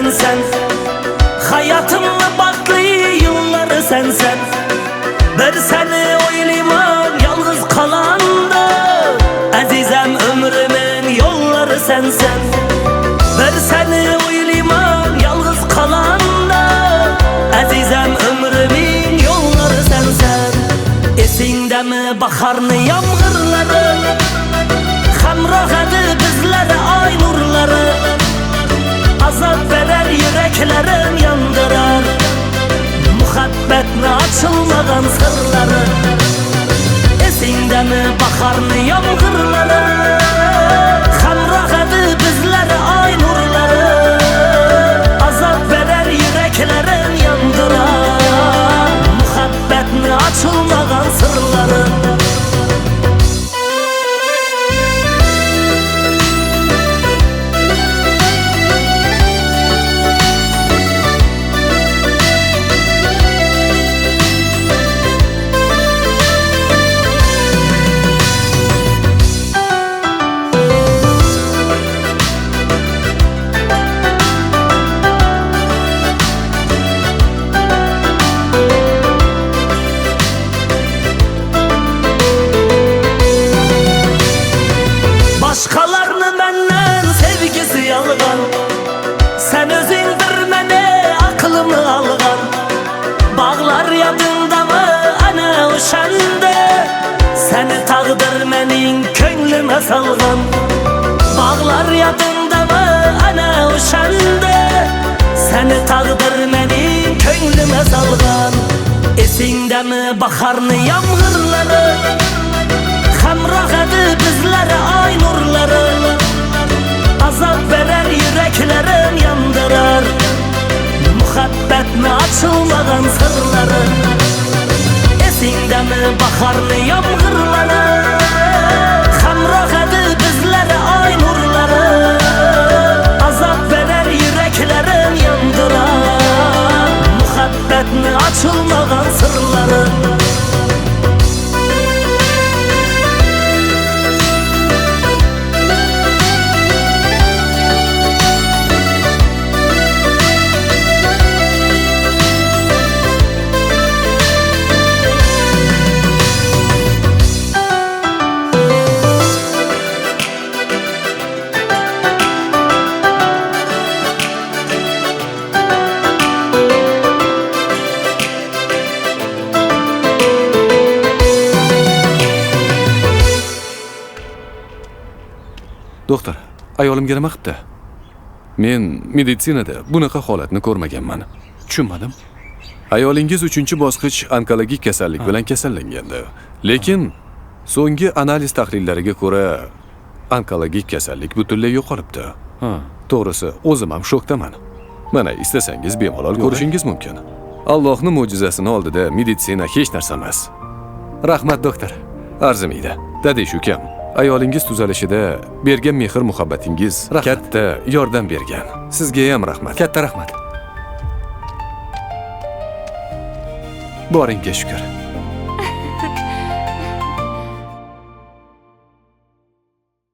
sen. Hayatımda baklı yılları sen. Bir seni oylayman yalnız kalanda, azizem ömrümün yolları sen. Bir seni oylayman yalnız kalanda, azizem ömrümün yolları sen. Esinde mi baharını yağmurları, hamroh edi bizlere ay nurları. Azap verer yüreklerin yandırar, muhabbetle açılmadan sırları. Esinde mi baharını yağmurları, hamroh edi bizlere ay nurları. Azap verer yüreklerin yandırar, muhabbetle açılmadan sırları. Başkalarının benden sevgisi yalgan, sen özündür mene aklımı algan. Bağlar yadında mı ana uşanda, seni tağdır menin könlüme salgan. Bağlar yadında mı ana uşanda, seni tağdır menin könlüme salgan. Esinde mi baharını yağmurları, hamroh edi bizlere ay nurları. Azap verer yüreklerin yandırar, muhabbetle açılmadan sırları. Esinde mi baharını yağmurları, hamroh edi bizlere ay nurları. Azap verer yüreklerin yandırar, muhabbetle açılmadan sırları. Doktor, ayolimga nima qilibdi? Men meditsinada bunaqa holatni ko'rmaganman. Tushunmadim. Ayolingiz 3-bosqich onkologik kasallik bilan kasallangandi. Lekin so'nggi analiz tahlillariga ko'ra onkologik kasallik butunlay yo'qolibdi. To'g'risi, o'zim ham shokdaman. Mana istasangiz bemalol ko'rishingiz mumkin. Allohning mo'jizasini oldida meditsina hech narsa emas. Rahmat doktor. Arzimaydi. Dadish ukam, ayolingiz tuzalishida bergan mehr muhabbatingiz katta yordam bergan. Sizga ham rahmat. Katta rahmat. Boringga shukr.